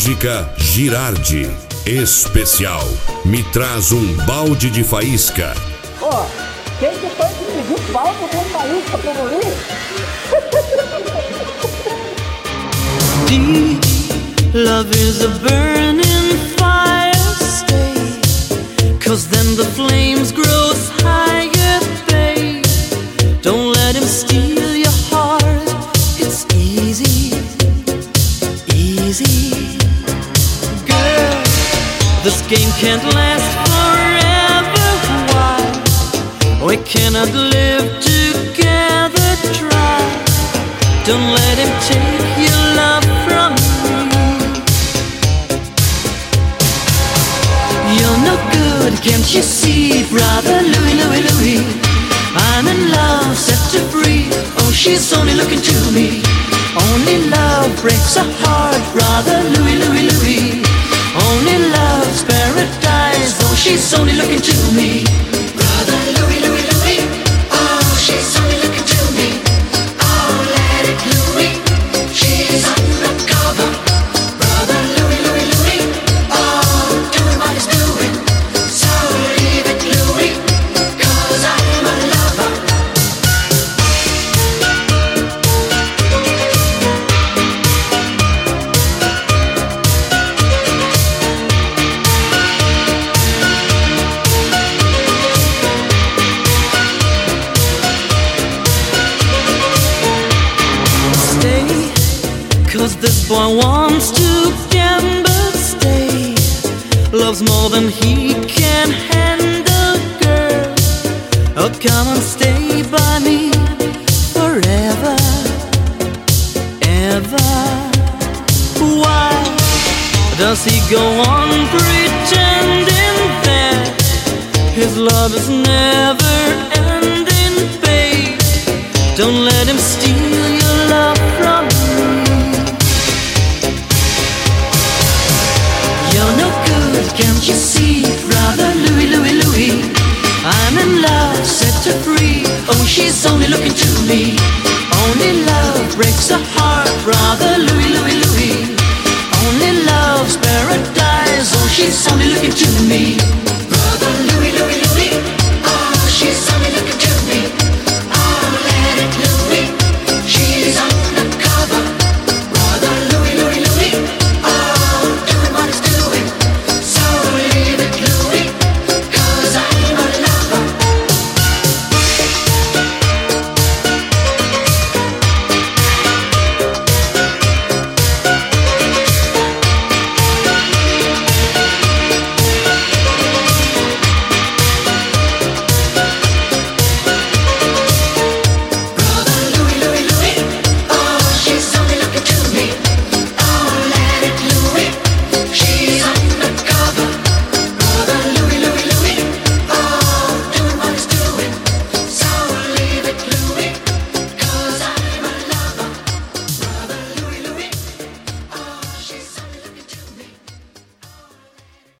Siderúrgica Girardi. Especial. Me traz um balde de faísca. Ó, quem que foi que pediu balde com faísca pra morrer? Deep love is a burning fire. Stay, 'cause then the flames grow higher, babe. Don't let him steal your heart. It's easy, easy. Girl, this game can't last forever. Why? We cannot live together. Try. Don't let him take your love from me. You're no good, can't you see, brother Louie, Louie, Louie? I'm in love, set her free. Oh, she's only looking to me. Only love breaks a heart, brother Louie, Louie, Louie. Only love's paradise. Oh, she's only looking to me. Brother Louie, Louie, Louie. Oh, she's only looking to me. Oh, let it Louie. She's undercover. Brother Louie, Louie, Louie. Oh, doing what he's doing. So leave it Louie, 'cause I'm a lover. Stay, 'cause this boy wants to gamble. Stay, loves more than he can handle, girl. Oh, come and stay by me forever, ever. Why does he go on pretending that his love is never ending, babe? Don't let him steal your love from me. You're no good, can't you see, brother Louie, Louie, Louie? I'm in love, set her free. Oh, she's only looking to me. Only love breaks a heart, brother Louie, Louie, Louie. Only love's paradise. Oh, she's only looking to me.